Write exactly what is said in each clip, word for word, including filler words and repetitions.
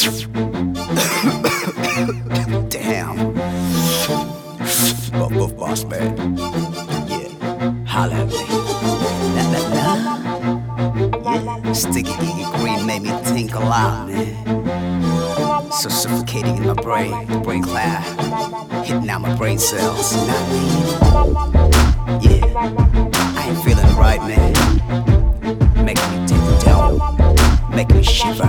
Damn. Buff, buff, boss man. Yeah. Holla at me. La la la. Yeah. Sticky Iggy Green made me think a lot, man. So suffocating in my brain. The brain cloud. Hitting out my brain cells. Not me. Yeah. I ain't feeling right, man. Making me take it down. Making me shiver.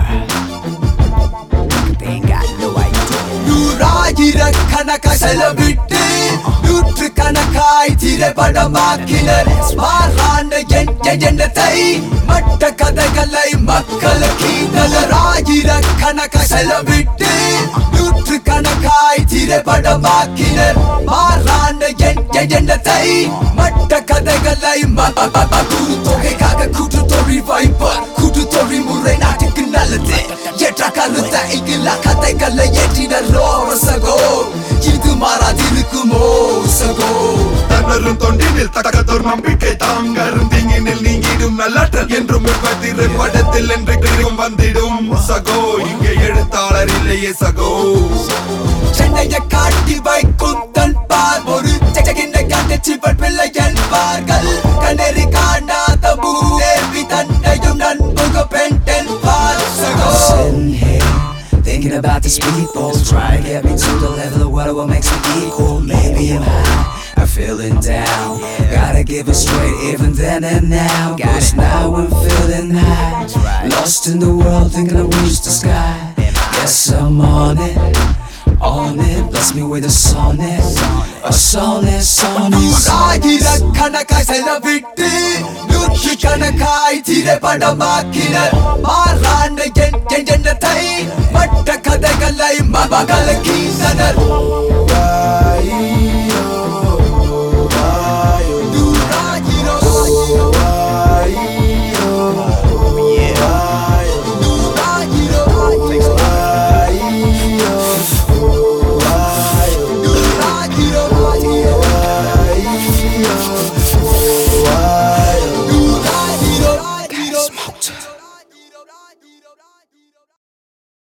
They ain't got no idea. நூறாயிரக்கணக்காய் செலவிட்டு நூற்றுக்கணக்காய் திரைப்படமாக்கினர் மாறான என் எண்ணத்தை மட்ட கதைகளை மக்களுக்கு ஆயிரக்கணக்காய் செலவிட்டு நூற்றுக்கணக்காய் திரைப்படமாக்கினர் மாறான என் எண்ணத்தை மட்ட கதைகளை கூட்டுத்தொகைக்காக கூட்டுத்தொழில் வைப்பர் கூட்டுத்தொழில் முறை நாட்டுக்கு நல்லது ஏற்ற கருத்தை இங்கிலா கதைகளை ஏற்றினரோ சகோ இது மாறாதிருக்குமோ சகோ தன்னரும் தொண்டினில் தக்கதோர் நம்பிக்கை தாங்கரும் தீங்கினில் நீங்கிடும் நல்லாற்றல் என்றும் இருப்பதிரு படத்தில் என்றைக்கும் வந்திடும் சகோ இங்கே எழுத்தாளர் இல்லையே சகோ சென்னையை காட்டி வைக்கும் தன் பார் ஒரு செகின்ற காட்டு பிள்ளை என்பார்கள் கண்ணெறி காணாத பூதேவி தன்னையும் நண்புக பெண் என்பார் சகோ Thinking about these people, try to get me to the level of what makes me equal. Maybe I'm high, I'm feeling down. Gotta give it straight even then and now. Cause now I'm feeling high, lost in the world, thinking I reach the sky. Guess I'm on it, on it. Bless me with a sonnet, a sonnet, sonnet. நூறாயிரக்கணக்காய் செலவிட்டு நூற்றுக்கணக்காய் திரைப்படமாக்கினர் மாறான என் எண்ணத்தை மட்ட கதைகளை மகளுக்கின்றனர்